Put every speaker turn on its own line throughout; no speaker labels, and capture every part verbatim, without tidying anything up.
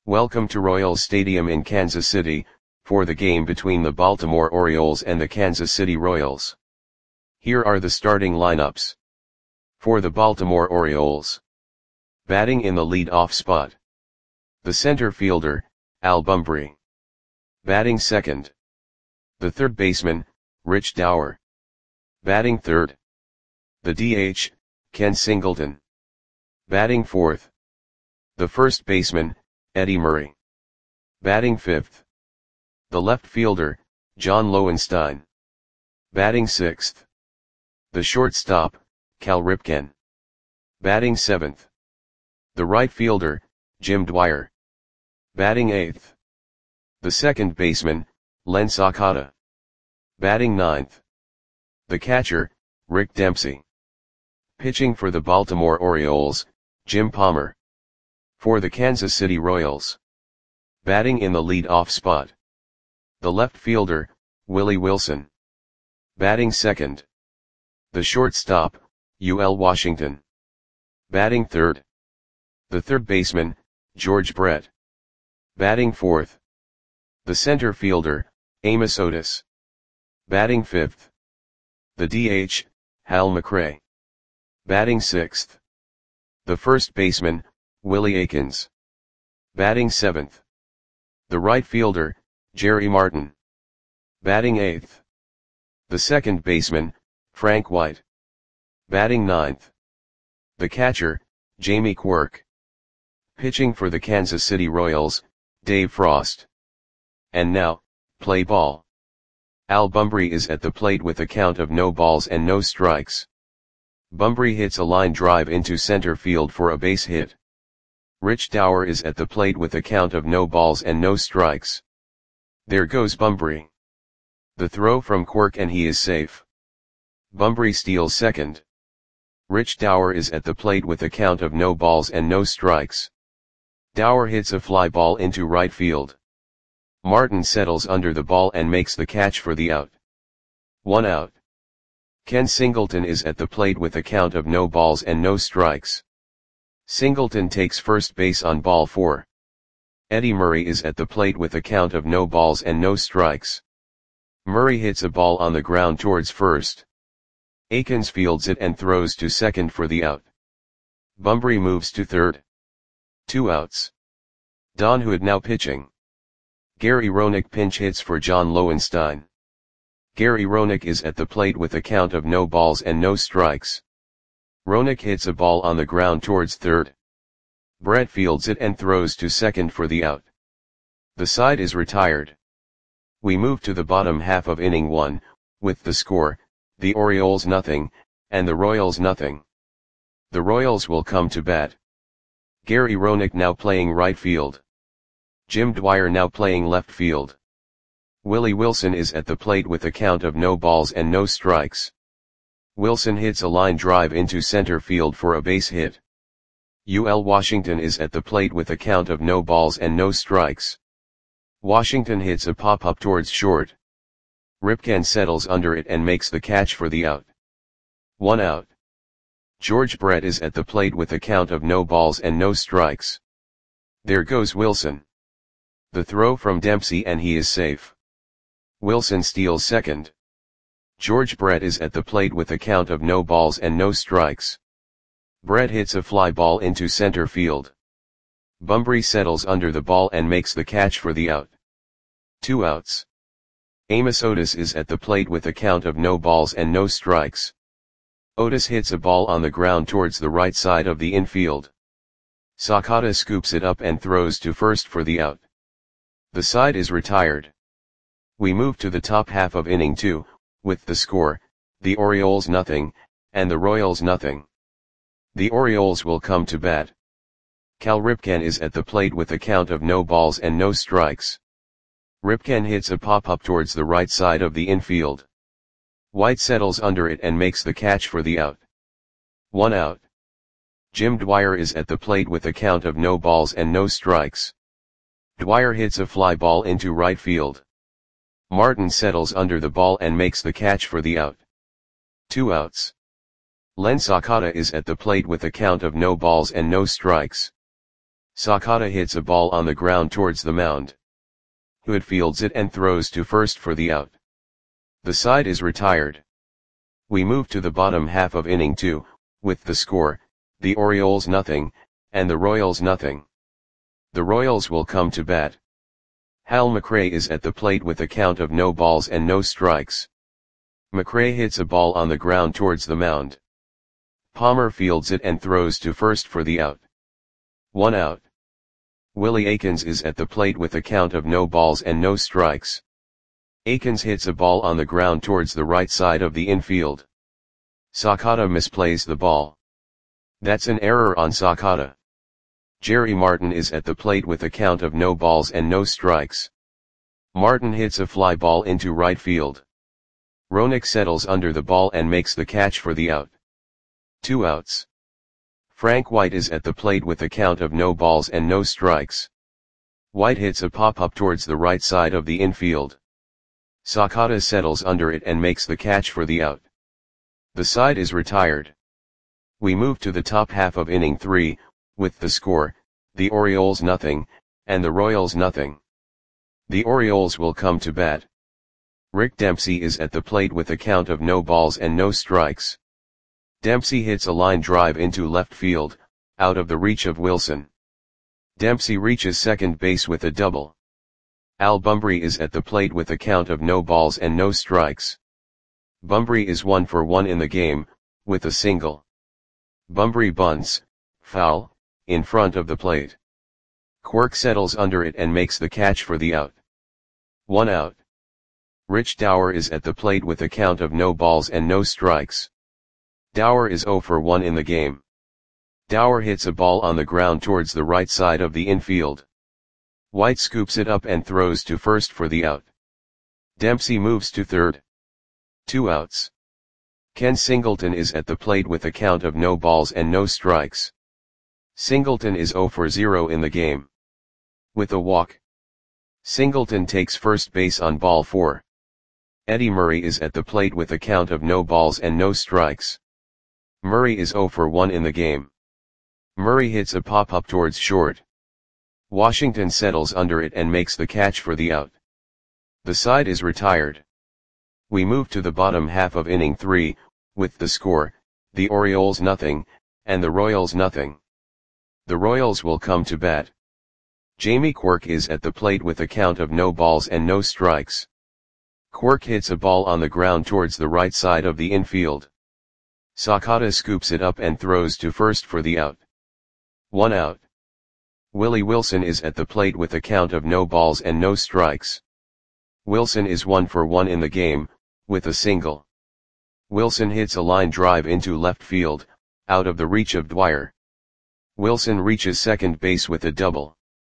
Welcome to Royals Stadium in Kansas City, for the game between the Baltimore Orioles and the Kansas City Royals. Here are the starting lineups. For the Baltimore Orioles. Batting in the lead-off spot. The center fielder, Al Bumbry. Batting second. The third baseman, Rich Dauer. Batting third. The D H, Ken Singleton. Batting fourth. The first baseman, Eddie Murray. Batting fifth. The left fielder, John Lowenstein. Batting sixth. The shortstop, Cal Ripken. Batting seventh. The right fielder, Jim Dwyer. Batting eighth. The second baseman, Len Sakata. Batting ninth. The catcher, Rick Dempsey. Pitching for the Baltimore Orioles, Jim Palmer. For the Kansas City Royals. Batting in the lead-off spot. The left fielder, Willie Wilson. Batting second. The shortstop, U L Washington. Batting third. The third baseman, George Brett. Batting fourth. The center fielder, Amos Otis. Batting fifth. The D H, Hal McRae. Batting sixth. The first baseman, Willie Aikens. Batting seventh. The right fielder, Jerry Martin. Batting eighth. The second baseman, Frank White. Batting ninth. The catcher, Jamie Quirk. Pitching for the Kansas City Royals, Dave Frost. And now, play ball. Al Bumbry is at the plate with a count of no balls and no strikes. Bumbry hits a line drive into center field for a base hit. Rich Dauer is at the plate with a count of no balls and no strikes. There goes Bumbry. The throw from Quirk and he is safe. Bumbry steals second. Rich Dauer is at the plate with a count of no balls and no strikes. Dauer hits a fly ball into right field. Martin settles under the ball and makes the catch for the out. One out. Ken Singleton is at the plate with a count of no balls and no strikes. Singleton takes first base on ball four. Eddie Murray is at the plate with a count of no balls and no strikes. Murray hits a ball on the ground towards first. Aikens fields it and throws to second for the out. Bumbry moves to third. Two outs. Don Hood now pitching. Gary Roenick pinch hits for John Lowenstein. Gary Roenick is at the plate with a count of no balls and no strikes. Roenick hits a ball on the ground towards third. Brett fields it and throws to second for the out. The side is retired. We move to the bottom half of inning one, with the score, the Orioles nothing, and the Royals nothing. The Royals will come to bat. Gary Roenick now playing right field. Jim Dwyer now playing left field. Willie Wilson is at the plate with a count of no balls and no strikes. Wilson hits a line drive into center field for a base hit. U L Washington is at the plate with a count of no balls and no strikes. Washington hits a pop-up towards short. Ripken settles under it and makes the catch for the out. One out. George Brett is at the plate with a count of no balls and no strikes. There goes Wilson. The throw from Dempsey and he is safe. Wilson steals second. George Brett is at the plate with a count of no balls and no strikes. Brett hits a fly ball into center field. Bumbry settles under the ball and makes the catch for the out. Two outs. Amos Otis is at the plate with a count of no balls and no strikes. Otis hits a ball on the ground towards the right side of the infield. Sakata scoops it up and throws to first for the out. The side is retired. We move to the top half of inning two, with the score, the Orioles nothing, and the Royals nothing. The Orioles will come to bat. Cal Ripken is at the plate with a count of no balls and no strikes. Ripken hits a pop-up towards the right side of the infield. White settles under it and makes the catch for the out. One out. Jim Dwyer is at the plate with a count of no balls and no strikes. Dwyer hits a fly ball into right field. Martin settles under the ball and makes the catch for the out. Two outs. Len Sakata is at the plate with a count of no balls and no strikes. Sakata hits a ball on the ground towards the mound. Hood fields it and throws to first for the out. The side is retired. We move to the bottom half of inning two, with the score, the Orioles nothing, and the Royals nothing. The Royals will come to bat. Hal McRae is at the plate with a count of no balls and no strikes. McRae hits a ball on the ground towards the mound. Palmer fields it and throws to first for the out. One out. Willie Aikens is at the plate with a count of no balls and no strikes. Aikens hits a ball on the ground towards the right side of the infield. Sakata misplays the ball. That's an error on Sakata. Jerry Martin is at the plate with a count of no balls and no strikes. Martin hits a fly ball into right field. Roenick settles under the ball and makes the catch for the out. Two outs. Frank White is at the plate with a count of no balls and no strikes. White hits a pop-up towards the right side of the infield. Sakata settles under it and makes the catch for the out. The side is retired. We move to the top half of inning three, with the score, the Orioles nothing, and the Royals nothing. The Orioles will come to bat. Rick Dempsey is at the plate with a count of no balls and no strikes. Dempsey hits a line drive into left field, out of the reach of Wilson. Dempsey reaches second base with a double. Al Bumbry is at the plate with a count of no balls and no strikes. Bumbry is one for one in the game, with a single. Bumbry bunts, foul, in front of the plate. Quirk settles under it and makes the catch for the out. One out. Rich Dower is at the plate with a count of no balls and no strikes. Dower is zero for one in the game. Dower hits a ball on the ground towards the right side of the infield. White scoops it up and throws to first for the out. Dempsey moves to third. Two outs. Ken Singleton is at the plate with a count of no balls and no strikes. Singleton is zero for zero in the game. With a walk. Singleton takes first base on ball four. Eddie Murray is at the plate with a count of no balls and no strikes. Murray is zero for one in the game. Murray hits a pop-up towards short. Washington settles under it and makes the catch for the out. The side is retired. We move to the bottom half of inning three, with the score, the Orioles nothing, and the Royals nothing. The Royals will come to bat. Jamie Quirk is at the plate with a count of no balls and no strikes. Quirk hits a ball on the ground towards the right side of the infield. Sakata scoops it up and throws to first for the out. One out. Willie Wilson is at the plate with a count of no balls and no strikes. Wilson is one for one in the game, with a single. Wilson hits a line drive into left field, out of the reach of Dwyer. Wilson reaches second base with a double.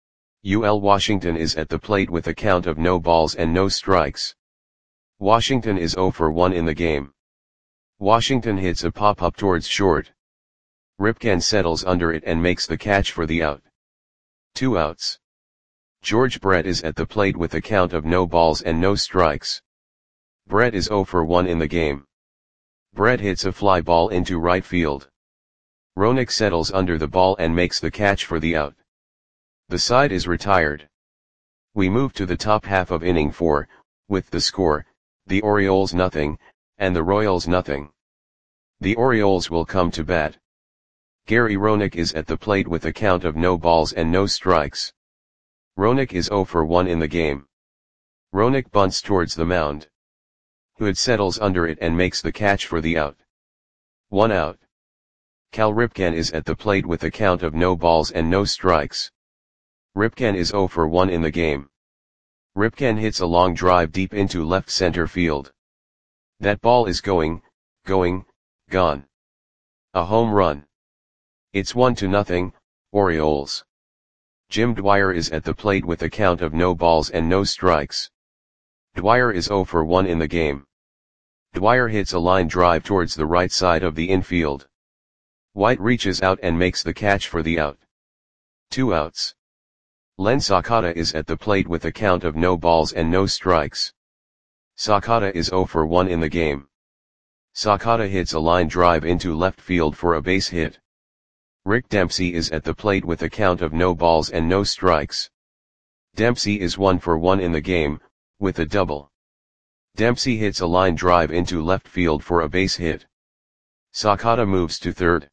U L Washington is at the plate with a count of no balls and no strikes. Washington is zero for one in the game. Washington hits a pop-up towards short. Ripken settles under it and makes the catch for the out. Two outs. George Brett is at the plate with a count of no balls and no strikes. Brett is zero for one in the game. Brett hits a fly ball into right field. Roenick settles under the ball and makes the catch for the out. The side is retired. We move to the top half of inning four, with the score, the Orioles nothing, and the Royals nothing. The Orioles will come to bat. Gary Roenick is at the plate with a count of no balls and no strikes. Roenick is zero for one in the game. Roenick bunts towards the mound. Hood settles under it and makes the catch for the out. One out. Cal Ripken is at the plate with a count of no balls and no strikes. Ripken is zero for one in the game. Ripken hits a long drive deep into left center field. That ball is going, going, gone. A home run. It's one to nothing, Orioles. Jim Dwyer is at the plate with a count of no balls and no strikes. Dwyer is zero for one in the game. Dwyer hits a line drive towards the right side of the infield. White reaches out and makes the catch for the out. Two outs. Len Sakata is at the plate with a count of no balls and no strikes. Sakata is zero for one in the game. Sakata hits a line drive into left field for a base hit. Rick Dempsey is at the plate with a count of no balls and no strikes. Dempsey is one for one in the game, with a double. Dempsey hits a line drive into left field for a base hit. Sakata moves to third.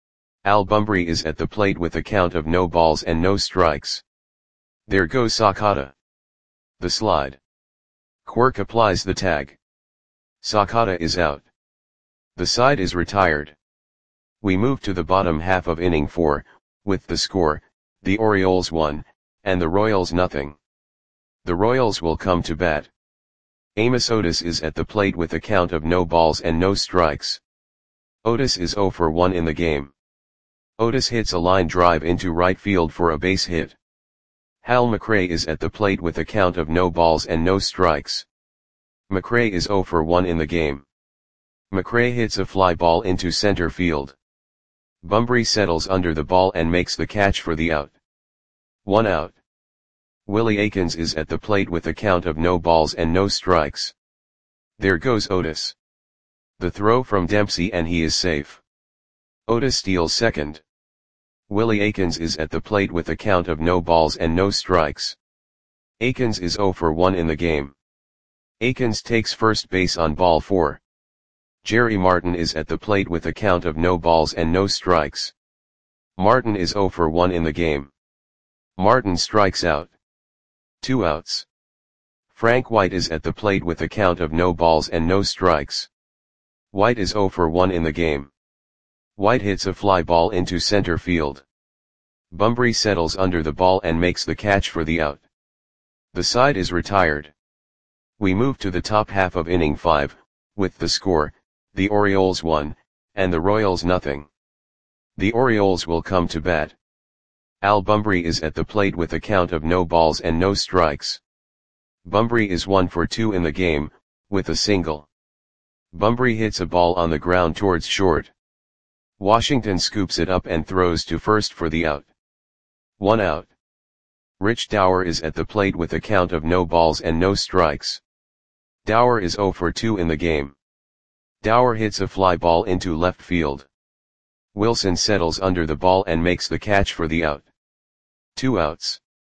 Al Bumbry is at the plate with a count of no balls and no strikes. There goes Sakata. The slide. Quirk applies the tag. Sakata is out. The side is retired. We move to the bottom half of inning four, with the score, the Orioles one, and the Royals nothing. The Royals will come to bat. Amos Otis is at the plate with a count of no balls and no strikes. Otis is zero for one in the game. Otis hits a line drive into right field for a base hit. Hal McRae is at the plate with a count of no balls and no strikes. McRae is zero for one in the game. McRae hits a fly ball into center field. Bumbry settles under the ball and makes the catch for the out. One out. Willie Aikens is at the plate with a count of no balls and no strikes. There goes Otis. The throw from Dempsey and he is safe. Otis steals second. Willie Aikens is at the plate with a count of no balls and no strikes. Aikens is zero for one in the game. Aikens takes first base on ball four. Jerry Martin is at the plate with a count of no balls and no strikes. Martin is zero for one in the game. Martin strikes out. Two outs. Frank White is at the plate with a count of no balls and no strikes. White is zero for one in the game. White hits a fly ball into center field. Bumbry settles under the ball and makes the catch for the out. The side is retired. We move to the top half of inning five, with the score, the Orioles one, and the Royals nothing. The Orioles will come to bat. Al Bumbry is at the plate with a count of no balls and no strikes. Bumbry is one for two in the game, with a single. Bumbry hits a ball on the ground towards short. Washington scoops it up and throws to first for the out. One out. Rich Dower is at the plate with a count of no balls and no strikes. Dower is zero for two in the game. Dower hits a fly ball into left field. Wilson settles under the ball and makes the catch for the out. Two outs.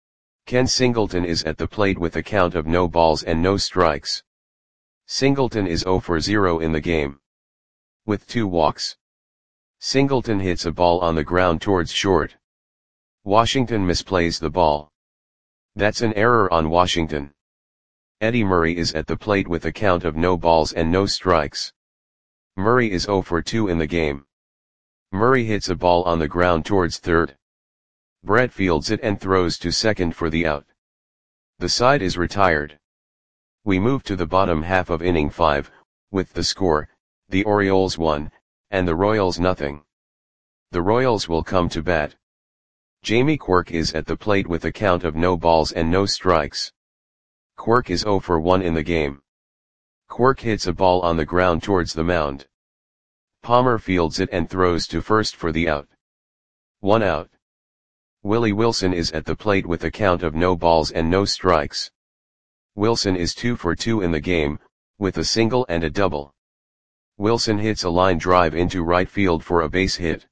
Ken Singleton is at the plate with a count of no balls and no strikes. Singleton is zero for zero in the game. With two walks. Singleton hits a ball on the ground towards short. Washington misplays the ball. That's an error on Washington. Eddie Murray is at the plate with a count of no balls and no strikes. Murray is zero for two in the game. Murray hits a ball on the ground towards third. Brett fields it and throws to second for the out. The side is retired. We move to the bottom half of inning five, with the score, the Orioles one, and the Royals nothing. The Royals will come to bat. Jamie Quirk is at the plate with a count of no balls and no strikes. Quirk is zero for one in the game. Quirk hits a ball on the ground towards the mound. Palmer fields it and throws to first for the out. One out. Willie Wilson is at the plate with a count of no balls and no strikes. Wilson is two for two in the game, with a single and a double. Wilson hits a line drive into right field for a base hit.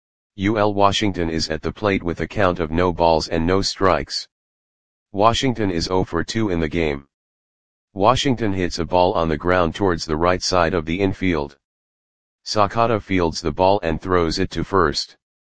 U L Washington is at the plate with a count of no balls and no strikes. Washington is zero for two in the game. Washington hits a ball on the ground towards the right side of the infield. Sakata fields the ball and throws it to first.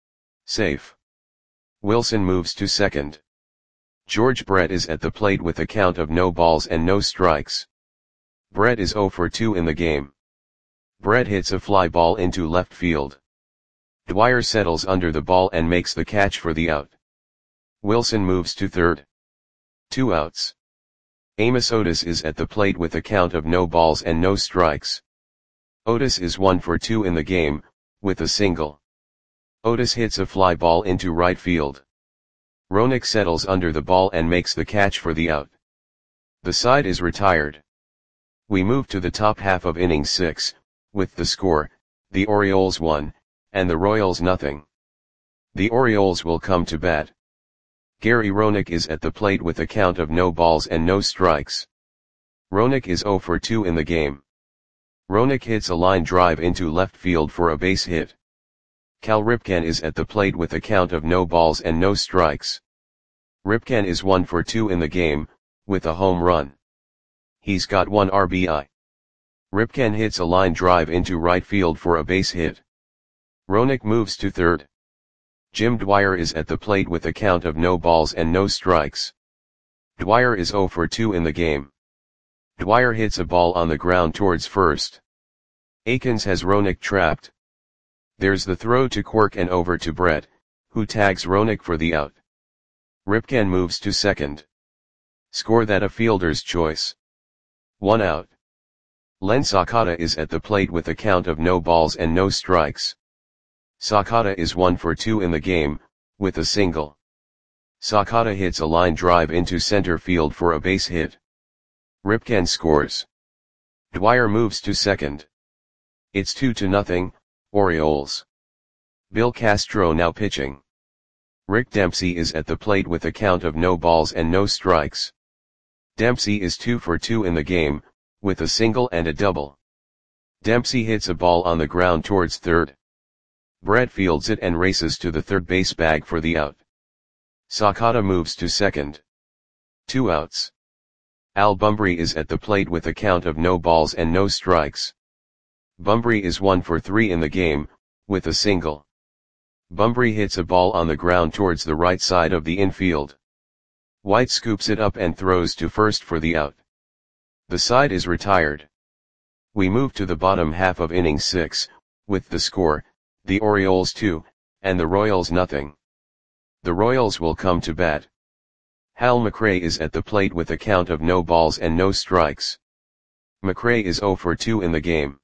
Safe. Wilson moves to second. George Brett is at the plate with a count of no balls and no strikes. Brett is zero for two in the game. Brett hits a fly ball into left field. Dwyer settles under the ball and makes the catch for the out. Wilson moves to third. Two outs. Amos Otis is at the plate with a count of no balls and no strikes. Otis is one for two in the game, with a single. Otis hits a fly ball into right field. Roenick settles under the ball and makes the catch for the out. The side is retired. We move to the top half of inning six, with the score, the Orioles one, and the Royals nothing. The Orioles will come to bat. Gary Roenick is at the plate with a count of no balls and no strikes. Roenick is zero for two in the game. Roenick hits a line drive into left field for a base hit. Cal Ripken is at the plate with a count of no balls and no strikes. Ripken is one for two in the game, with a home run. He's got one R B I. Ripken hits a line drive into right field for a base hit. Roenick moves to third. Jim Dwyer is at the plate with a count of no balls and no strikes. Dwyer is zero for two in the game. Dwyer hits a ball on the ground towards first. Akins has Roenick trapped. There's the throw to Quirk and over to Brett, who tags Roenick for the out. Ripken moves to second. Score that a fielder's choice. One out. Len Sakata is at the plate with a count of no balls and no strikes. Sakata is one for two in the game, with a single. Sakata hits a line drive into center field for a base hit. Ripken scores. Dwyer moves to second. It's two to nothing, Orioles. Bill Castro now pitching. Rick Dempsey is at the plate with a count of no balls and no strikes. Dempsey is two for two in the game, with a single and a double. Dempsey hits a ball on the ground towards third. Brett fields it and races to the third base bag for the out. Sakata moves to second. Two outs. Al Bumbry is at the plate with a count of no balls and no strikes. Bumbry is one for three in the game, with a single. Bumbry hits a ball on the ground towards the right side of the infield. White scoops it up and throws to first for the out. The side is retired. We move to the bottom half of inning six, with the score, the Orioles two, and the Royals nothing. The Royals will come to bat. Hal McRae is at the plate with a count of no balls and no strikes. McRae is zero for two in the game.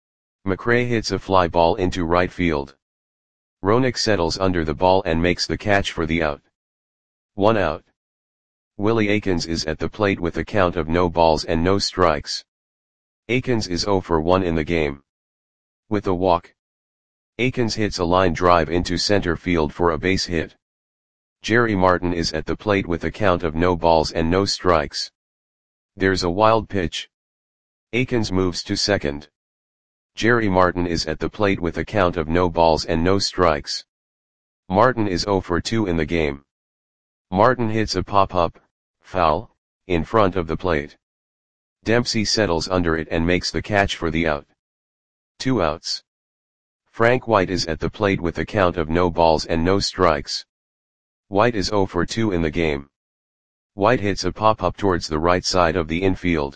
McRae hits a fly ball into right field. Roenick settles under the ball and makes the catch for the out. One out. Willie Akins is at the plate with a count of no balls and no strikes. Akins is zero for one in the game. With a walk. Akins hits a line drive into center field for a base hit. Jerry Martin is at the plate with a count of no balls and no strikes. There's a wild pitch. Akins moves to second. Jerry Martin is at the plate with a count of no balls and no strikes. Martin is zero for two in the game. Martin hits a pop-up, foul, in front of the plate. Dempsey settles under it and makes the catch for the out. Two outs. Frank White is at the plate with a count of no balls and no strikes. White is zero for two in the game. White hits a pop-up towards the right side of the infield.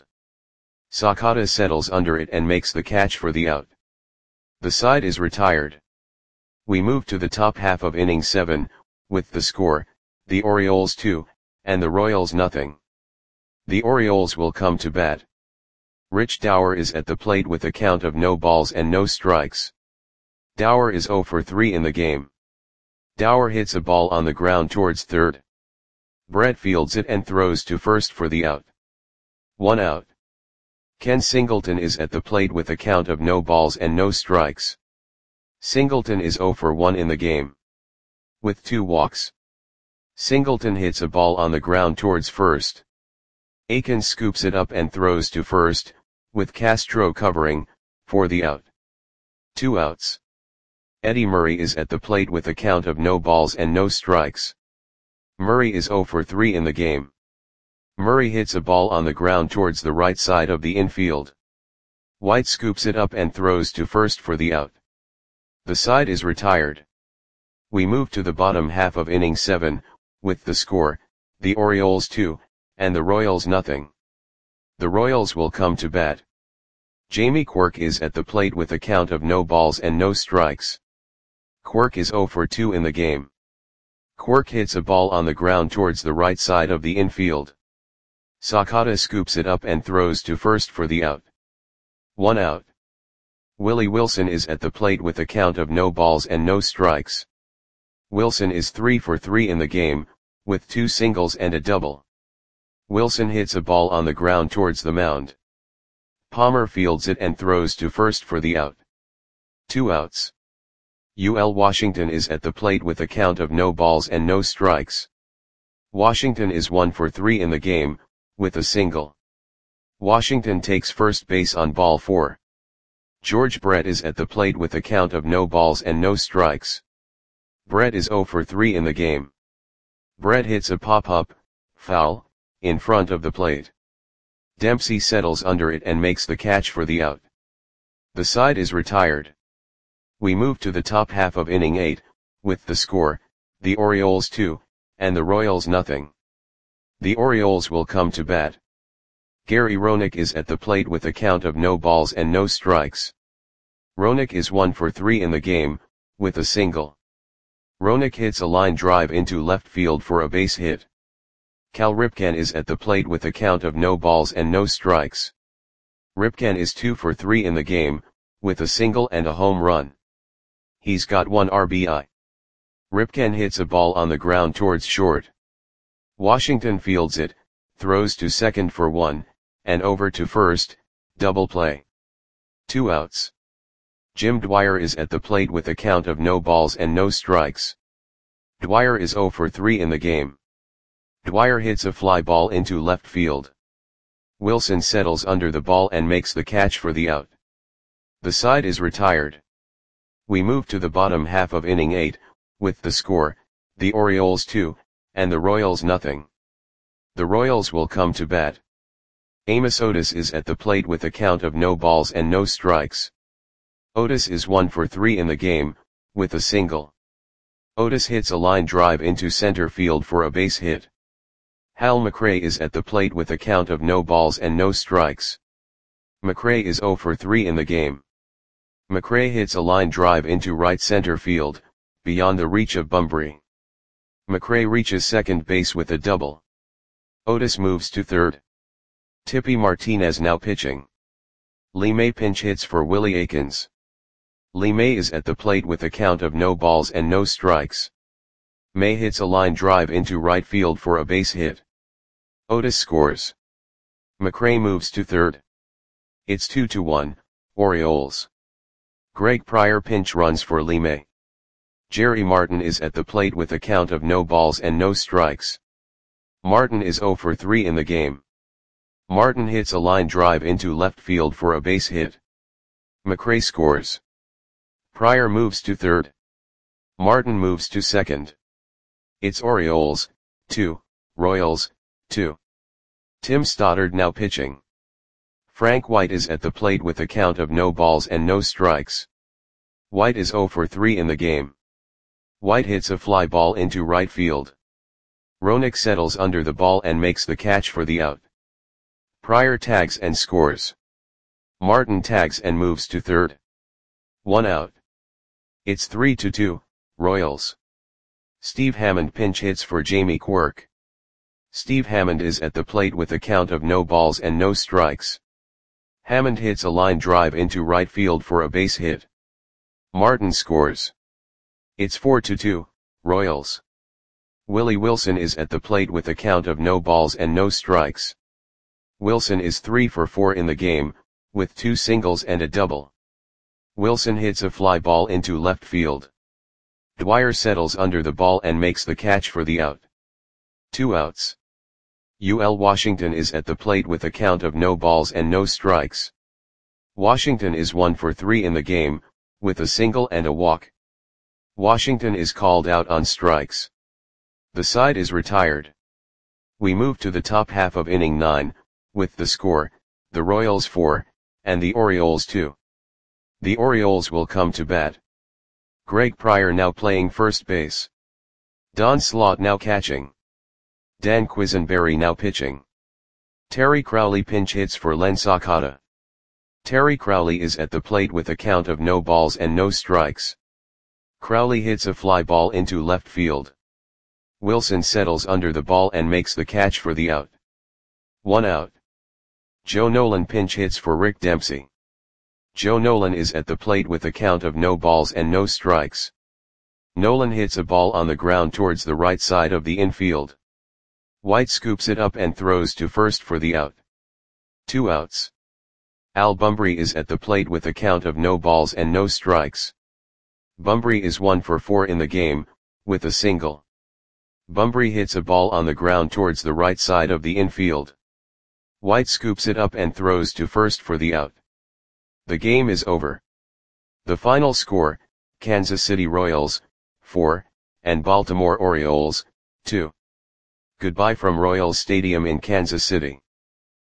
Sakata settles under it and makes the catch for the out. The side is retired. We move to the top half of inning seven, with the score, the Orioles two, and the Royals nothing. The Orioles will come to bat. Rich Dower is at the plate with a count of no balls and no strikes. Dower is zero for three in the game. Dower hits a ball on the ground towards third. Brett fields it and throws to first for the out. One out. Ken Singleton is at the plate with a count of no balls and no strikes. Singleton is zero for one in the game. With two walks. Singleton hits a ball on the ground towards first. Akins scoops it up and throws to first, with Castro covering, for the out. Two outs. Eddie Murray is at the plate with a count of no balls and no strikes. Murray is zero for three in the game. Murray hits a ball on the ground towards the right side of the infield. White scoops it up and throws to first for the out. The side is retired. We move to the bottom half of inning seven, with the score, the Orioles two, and the Royals nothing. The Royals will come to bat. Jamie Quirk is at the plate with a count of no balls and no strikes. Quirk is zero for two in the game. Quirk hits a ball on the ground towards the right side of the infield. Sakata scoops it up and throws to first for the out. One out. Willie Wilson is at the plate with a count of no balls and no strikes. Wilson is three for three in the game, with two singles and a double. Wilson hits a ball on the ground towards the mound. Palmer fields it and throws to first for the out. Two outs. U L Washington is at the plate with a count of no balls and no strikes. Washington is one for three in the game, with a single. Washington takes first base on ball four. George Brett is at the plate with a count of no balls and no strikes. Brett is zero for three in the game. Brett hits a pop-up, foul, in front of the plate. Dempsey settles under it and makes the catch for the out. The side is retired. We move to the top half of inning eight, with the score, the Orioles two, and the Royals nothing. The Orioles will come to bat. Gary Roenick is at the plate with a count of no balls and no strikes. Roenick is one for three in the game, with a single. Roenick hits a line drive into left field for a base hit. Cal Ripken is at the plate with a count of no balls and no strikes. Ripken is two for three in the game, with a single and a home run. He's got one R B I. Ripken hits a ball on the ground towards short. Washington fields it, throws to second for one, and over to first, double play. Two outs. Jim Dwyer is at the plate with a count of no balls and no strikes. Dwyer is zero for three in the game. Dwyer hits a fly ball into left field. Wilson settles under the ball and makes the catch for the out. The side is retired. We move to the bottom half of inning eight, with the score, the Orioles two, and the Royals nothing. The Royals will come to bat. Amos Otis is at the plate with a count of no balls and no strikes. Otis is one for three in the game, with a single. Otis hits a line drive into center field for a base hit. Hal McRae is at the plate with a count of no balls and no strikes. McRae is zero for three in the game. McRae hits a line drive into right center field, beyond the reach of Bunbury. McRae reaches second base with a double. Otis moves to third. Tippy Martinez now pitching. Lee May pinch hits for Willie Aikens. Lee May is at the plate with a count of no balls and no strikes. May hits a line drive into right field for a base hit. Otis scores. McRae moves to third. It's two to one, Orioles. Greg Pryor pinch runs for Lee May. Jerry Martin is at the plate with a count of no balls and no strikes. Martin is zero for three in the game. Martin hits a line drive into left field for a base hit. McRae scores. Pryor moves to third. Martin moves to second. It's Orioles, two, Royals, two. Tim Stoddard now pitching. Frank White is at the plate with a count of no balls and no strikes. White is zero for three in the game. White hits a fly ball into right field. Roenick settles under the ball and makes the catch for the out. Pryor tags and scores. Martin tags and moves to third. One out. It's three to two, Royals. Steve Hammond pinch hits for Jamie Quirk. Steve Hammond is at the plate with a count of no balls and no strikes. Hammond hits a line drive into right field for a base hit. Martin scores. It's four to two, Royals. Willie Wilson is at the plate with a count of no balls and no strikes. Wilson is three for four in the game, with two singles and a double. Wilson hits a fly ball into left field. Dwyer settles under the ball and makes the catch for the out. Two outs. U L Washington is at the plate with a count of no balls and no strikes. Washington is one for three in the game, with a single and a walk. Washington is called out on strikes. The side is retired. We move to the top half of inning nine, with the score, the Royals four, and the Orioles two. The Orioles will come to bat. Greg Pryor now playing first base. Don Slaught now catching. Dan Quisenberry now pitching. Terry Crowley pinch hits for Len Sakata. Terry Crowley is at the plate with a count of no balls and no strikes. Crowley hits a fly ball into left field. Wilson settles under the ball and makes the catch for the out. One out. Joe Nolan pinch hits for Rick Dempsey. Joe Nolan is at the plate with a count of no balls and no strikes. Nolan hits a ball on the ground towards the right side of the infield. White scoops it up and throws to first for the out. Two outs. Al Bunbury is at the plate with a count of no balls and no strikes. Bunbury is one for four in the game, with a single. Bunbury hits a ball on the ground towards the right side of the infield. White scoops it up and throws to first for the out. The game is over. The final score, Kansas City Royals, four, and Baltimore Orioles, two. Goodbye from Royals Stadium in Kansas City.